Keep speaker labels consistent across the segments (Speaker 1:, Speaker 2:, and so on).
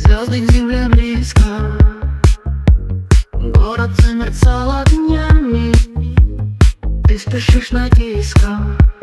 Speaker 1: Звезды к земле близко, город замерцал огнями. Ты спешишь на диско,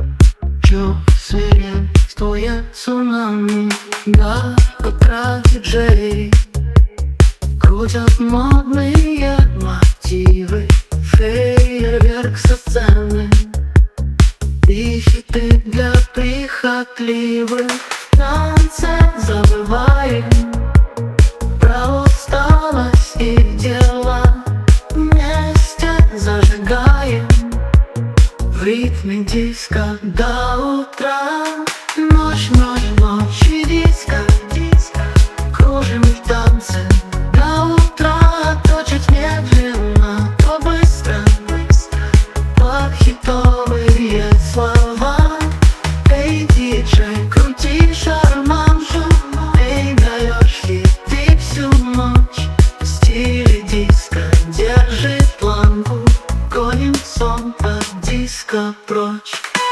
Speaker 1: свирепствуя цунами. Да, как раз диджей крутят модные мотивы, фейерверк со сцены и хиты для прихотливых. В танце забываем про усталость и дела, вместе зажигаем в ритме диска до утра. Ночь, ночь, ночь и диско, кружим в танце до утра. То чуть медленно, то быстро, под хитовые слова. Эй, диджей, крути шарманку, эй, даешь хиты всю ночь. В стиле диско держи планку, гоним сон от диска прочь.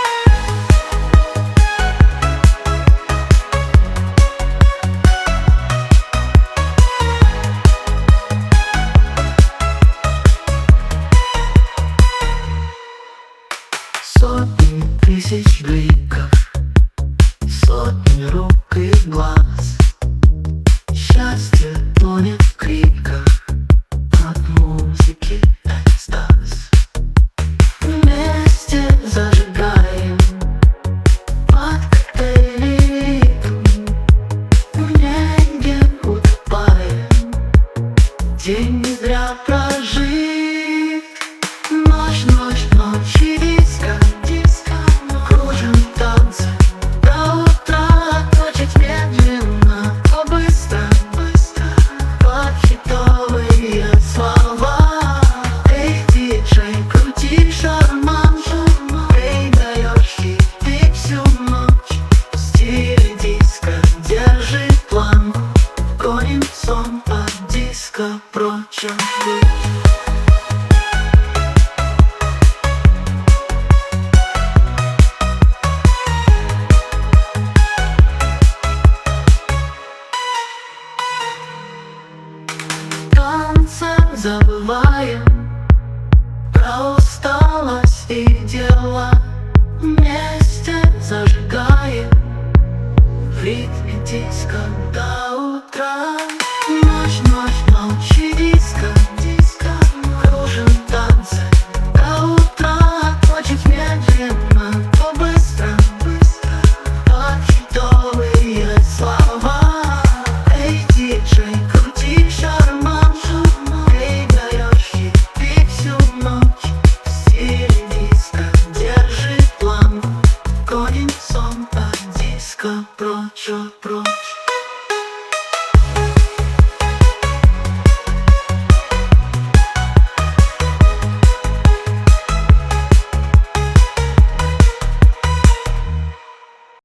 Speaker 1: Сотни тысяч бликов, сотни рук и глаз. Счастье тонет в криках, от музыки экстаз. Вместе зажигаем под коктейли ритм, в неге утопаем, день не зря прожит. Ночь, ночь, ночь и диско, кружим в танце до утра. То чуть медленно, то быстро, под хитовые слова. Эй, диджей, крути шарманку, эй, даешь хиты всю ночь. В стиле диско держи планку, гоним сон от диска прочь. Забываем про усталость и дела, вместе зажигаем в ритме диска до утра. Ночь, ночь, ночь и диско, кружим в танце до утра. То чуть медленно, то быстро, под хитовые слова. Эй, диджей, крути шарманку, прочь, прочь.